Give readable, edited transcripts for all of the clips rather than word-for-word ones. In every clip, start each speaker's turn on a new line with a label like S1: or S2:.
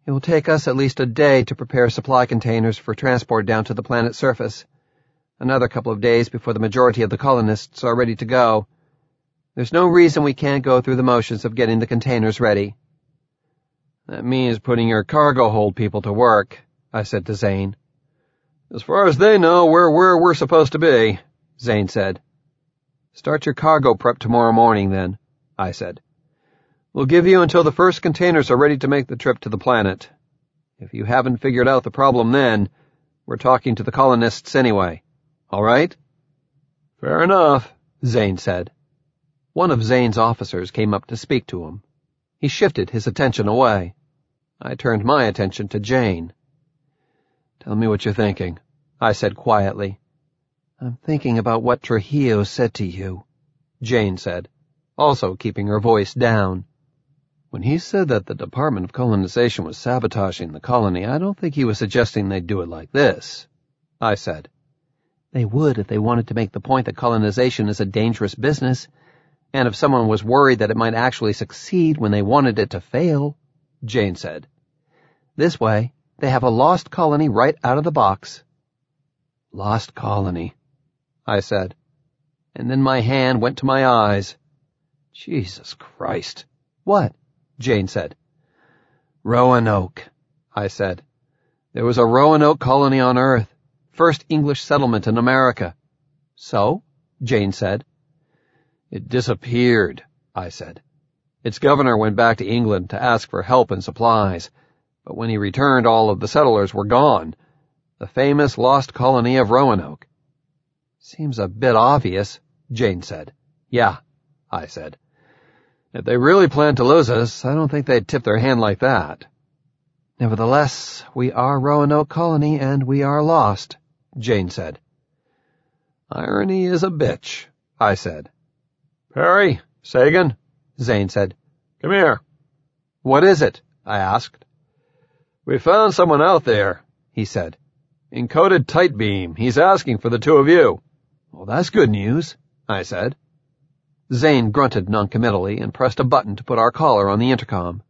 S1: It will take us at least a day to prepare supply containers for transport down to the planet's surface. Another couple of days before the majority of the colonists are ready to go. There's no reason we can't go through the motions of getting the containers ready."
S2: "That means putting your cargo hold people to work," I said to Zane. "As far as they know, we're where we're supposed to be," Zane said. "Start your cargo prep tomorrow morning, then," I said. "We'll give you until the first containers are ready to make the trip to the planet. If you haven't figured out the problem then, we're talking to the colonists anyway. All right?" "Fair enough," Zane said. One of Zane's officers came up to speak to him. He shifted his attention away. I turned my attention to Jane. "Tell me what you're thinking," I said quietly.
S1: "I'm thinking about what Trujillo said to you,"
S2: Jane said, also keeping her voice down. "When he said that the Department of Colonization was sabotaging the colony, I don't think he was suggesting they'd do it like this," I said.
S1: "They would if they wanted to make the point that colonization is a dangerous business, and if someone was worried that it might actually succeed when they wanted it to fail," Jane said. "This way, they have a lost colony right out of the box."
S2: "Lost colony," I said, and then my hand went to my eyes. "Jesus Christ."
S1: "What?" Jane said.
S2: "Roanoke," I said. "There was a Roanoke colony on Earth, first English settlement in America."
S1: "So?" Jane said.
S2: "It disappeared," I said. "Its governor went back to England to ask for help and supplies, but when he returned all of the settlers were gone. The famous lost colony of Roanoke."
S1: "Seems a bit obvious," Jane said.
S2: "Yeah," I said. "If they really planned to lose us, I don't think they'd tip their hand like that."
S1: "Nevertheless, we are Roanoke colony and we are lost," Jane said.
S2: "Irony is a bitch," I said. "Perry, Sagan," Zane said. "Come here."
S1: "What is it?" I asked.
S2: "We found someone out there," he said. "Encoded tight beam. He's asking for the two of you."
S1: "Well, that's good news," I said. Zane grunted noncommittally and pressed a button to put our caller on the intercom.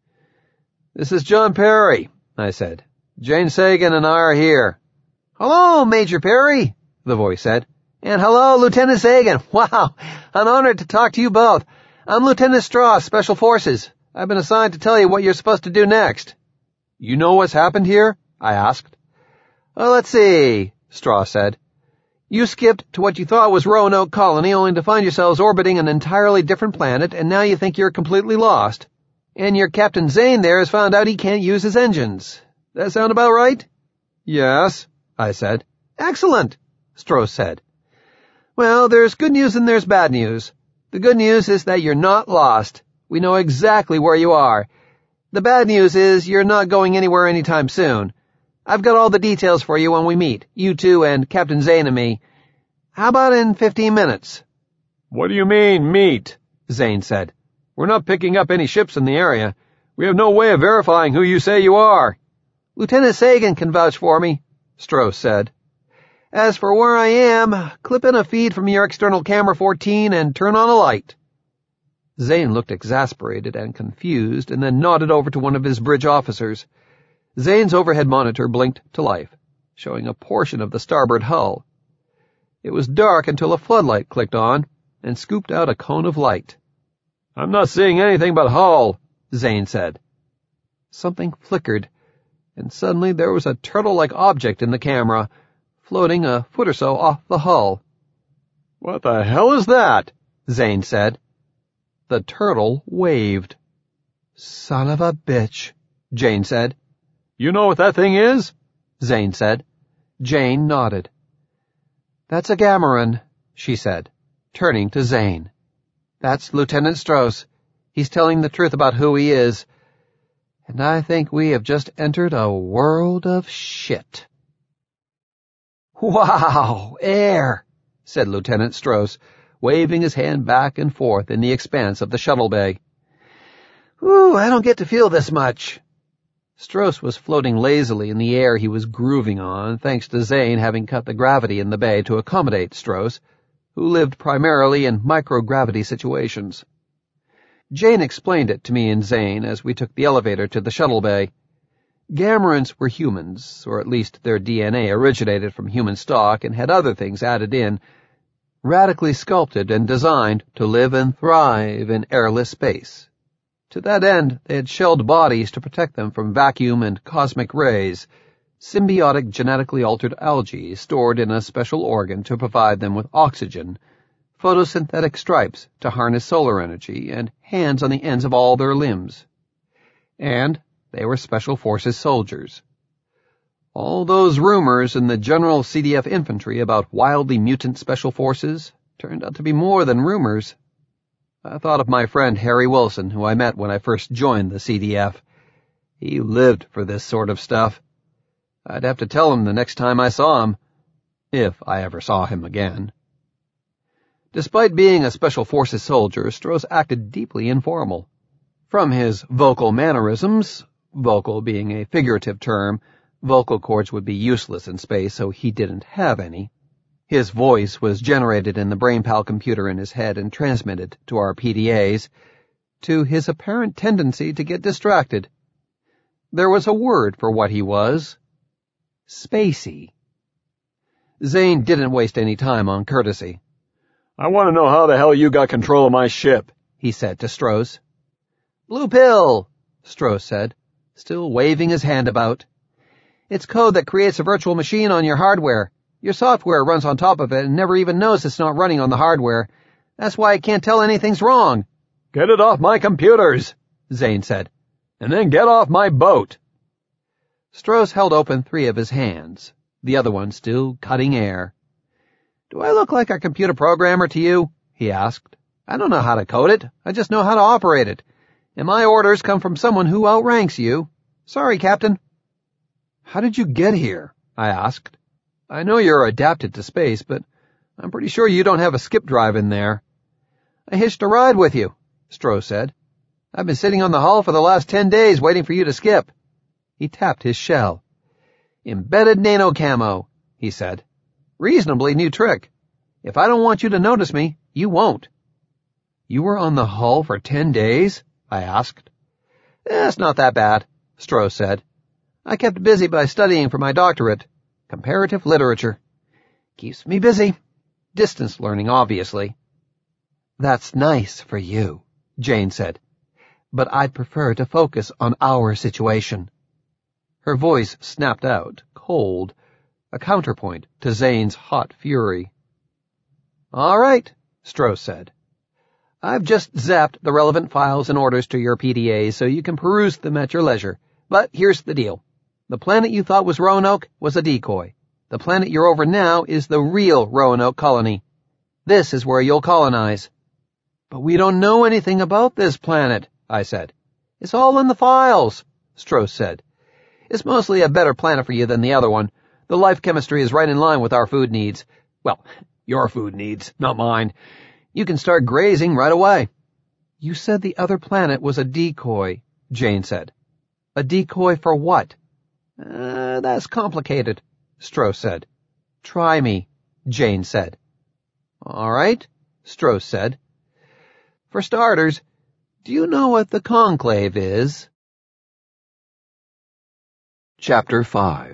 S2: "This is John Perry," I said. "Jane Sagan and I are here."
S1: "Hello, Major Perry," the voice said. "And hello, Lieutenant Sagan. Wow, an honor to talk to you both. I'm Lieutenant Strauss, Special Forces. I've been assigned to tell you what you're supposed to do next."
S2: "You know what's happened here?" I asked.
S1: "Oh, let's see," Strauss said. "You skipped to what you thought was Roanoke colony only to find yourselves orbiting an entirely different planet, and now you think you're completely lost. And your Captain Zane there has found out he can't use his engines. That sound about right?"
S2: "Yes," I said.
S1: "Excellent," Strauss said. "Well, there's good news and there's bad news. The good news is that you're not lost. We know exactly where you are. The bad news is you're not going anywhere anytime soon. I've got all the details for you when we meet, you two and Captain Zane and me. How about in 15 minutes?
S2: "What do you mean, meet?" Zane said. "We're not picking up any ships in the area. We have no way of verifying who you say you are."
S1: "Lieutenant Sagan can vouch for me," Strauss said. "As for where I am, clip in a feed from your external camera 14 and turn on a light." Zane looked exasperated and confused and then nodded over to one of his bridge officers. Zane's overhead monitor blinked to life, showing a portion of the starboard hull. It was dark until a floodlight clicked on and scooped out a cone of light.
S2: "I'm not seeing anything but hull," Zane said.
S1: Something flickered, and suddenly there was a turtle-like object in the camera, floating a foot or so off the hull.
S2: "What the hell is that?"
S1: Zane said. The turtle waved. "Son of a bitch," Jane said.
S2: "You know what that thing is?"
S1: Zane said. Jane nodded. "That's a Gamorrean," she said, turning to Zane. "That's Lieutenant Strauss. He's telling the truth about who he is. And I think we have just entered a world of shit." "Wow, air," said Lieutenant Strauss, waving his hand back and forth in the expanse of the shuttle bay. "Ooh, I don't get to feel this much." Strauss was floating lazily in the air he was grooving on, thanks to Zane having cut the gravity in the bay to accommodate Strauss, who lived primarily in microgravity situations. Jane explained it to me and Zane as we took the elevator to the shuttle bay. Gamorreans were humans, or at least their DNA originated from human stock and had other things added in, radically sculpted and designed to live and thrive in airless space. To that end, they had shelled bodies to protect them from vacuum and cosmic rays, symbiotic genetically altered algae stored in a special organ to provide them with oxygen, photosynthetic stripes to harness solar energy, and hands on the ends of all their limbs. And they were Special Forces soldiers. All those rumors in the general CDF infantry about wildly mutant Special Forces turned out to be more than rumors. I thought of my friend Harry Wilson, who I met when I first joined the CDF. He lived for this sort of stuff. I'd have to tell him the next time I saw him, if I ever saw him again. Despite being a Special Forces soldier, Stross acted deeply informal. From his vocal mannerisms, vocal being a figurative term, vocal cords would be useless in space, so he didn't have any. His voice was generated in the BrainPal computer in his head and transmitted to our PDAs, to his apparent tendency to get distracted. There was a word for what he was. Spacey. Zane didn't waste any time on courtesy.
S2: "I want to know how the hell you got control of my ship," he said to Stross.
S1: "Blue pill," Stross said, still waving his hand about. "It's code that creates a virtual machine on your hardware. Your software runs on top of it and never even knows it's not running on the hardware. That's why it can't tell anything's wrong."
S2: "Get it off my computers," Zane said, "and then get off my boat."
S1: Stross held open 3 of his hands, the other one still cutting air. "Do I look like a computer programmer to you?" he asked. "I don't know how to code it. I just know how to operate it. And my orders come from someone who outranks you. Sorry, Captain." "How did you get here?" I asked. "I know you're adapted to space, but I'm pretty sure you don't have a skip drive in there." "I hitched a ride with you," Stross said. "I've been sitting on the hull for the last 10 days waiting for you to skip." He tapped his shell. "Embedded nano camo," he said. "Reasonably new trick. If I don't want you to notice me, you won't." "You were on the hull for 10 days?" I asked. "It's not that bad," Stross said. "I kept busy by studying for my doctorate. Comparative literature. Keeps me busy. Distance learning, obviously." "That's nice for you," Jane said. "But I'd prefer to focus on our situation." Her voice snapped out, cold, a counterpoint to Zane's hot fury. "All right," Stross said. "I've just zapped the relevant files and orders to your PDA so you can peruse them at your leisure. But here's the deal. The planet you thought was Roanoke was a decoy. The planet you're over now is the real Roanoke colony. This is where you'll colonize." "But we don't know anything about this planet," I said. "It's all in the files," Stross said. "It's mostly a better planet for you than the other one. The life chemistry is right in line with our food needs. Well, your food needs, not mine. You can start grazing right away." "You said the other planet was a decoy," Jane said. "A decoy for what?" That's complicated," Stross said. "Try me," Jane said. "All right," Stross said. "For starters, do you know what the Conclave is?" Chapter 5.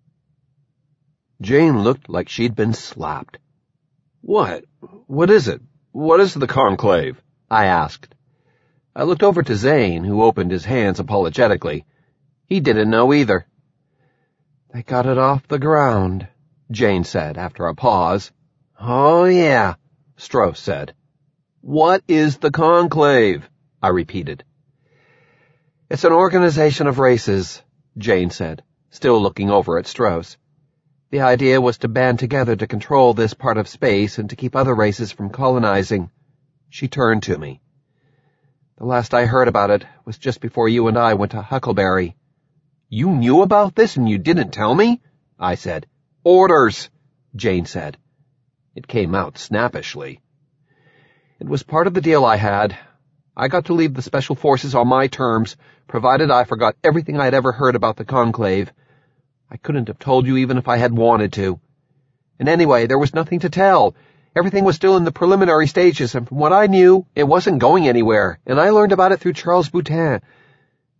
S1: Jane looked like she'd been slapped.
S2: What is it? What is the Conclave?"
S1: I asked. I looked over to Zane, who opened his hands apologetically. He didn't know either. "They got it off the ground," Jane said after a pause. "Oh, yeah," Stross said. "What is the Conclave?" I repeated. "It's an organization of races," Jane said, still looking over at Stross. "The idea was to band together to control this part of space and to keep other races from colonizing." She turned to me. "The last I heard about it was just before you and I went to Huckleberry." "You knew about this and you didn't tell me?" I said. "Orders," Jane said. It came out snappishly. "It was part of the deal I had. I got to leave the Special Forces on my terms, provided I forgot everything I'd ever heard about the Conclave. I couldn't have told you even if I had wanted to. And anyway, there was nothing to tell. Everything was still in the preliminary stages, and from what I knew, it wasn't going anywhere, and I learned about it through Charles Boutin.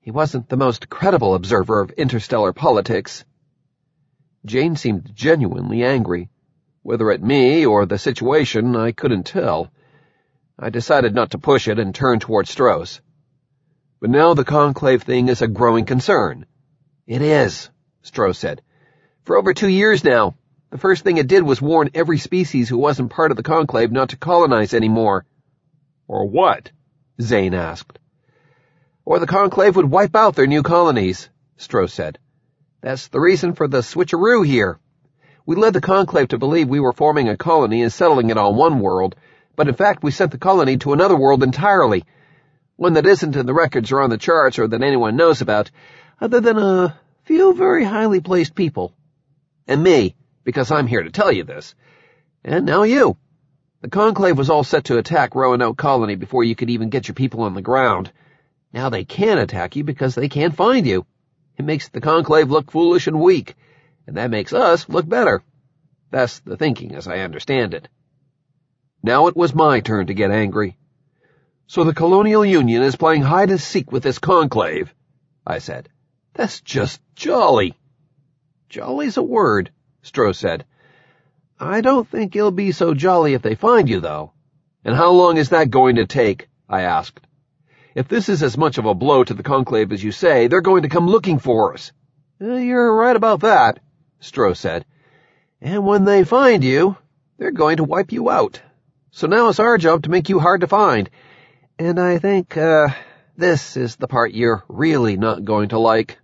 S1: He wasn't the most credible observer of interstellar politics.
S2: Jane seemed genuinely angry. Whether at me or the situation, I couldn't tell. I decided not to push it and turned toward Stross. But now the conclave thing is a growing concern.
S1: It is, Stross said. For over 2 years now. The first thing it did was warn every species who wasn't part of the conclave not to colonize anymore.
S2: Or what? Zane asked.
S1: Or the conclave would wipe out their new colonies, Stross said. That's the reason for the switcheroo here. We led the conclave to believe we were forming a colony and settling it on one world, but in fact we sent the colony to another world entirely. One that isn't in the records or on the charts or that anyone knows about, other than a few very highly placed people. And me, because I'm here to tell you this. And now you. The conclave was all set to attack Roanoke Colony before you could even get your people on the ground. Now they can't attack you because they can't find you. It makes the conclave look foolish and weak, and that makes us look better. That's the thinking, as I understand it.
S2: Now it was my turn to get angry. So the Colonial Union is playing hide-and-seek with this conclave, I said. That's just jolly.
S1: Jolly's a word, Stross said. I don't think it'll be so jolly if they find you, though.
S2: And how long is that going to take? I asked. If this is as much of a blow to the conclave as you say, they're going to come looking for us.
S1: You're right about that, Stross said. And when they find you, they're going to wipe you out. So now it's our job to make you hard to find. And I think, this is the part you're really not going to like.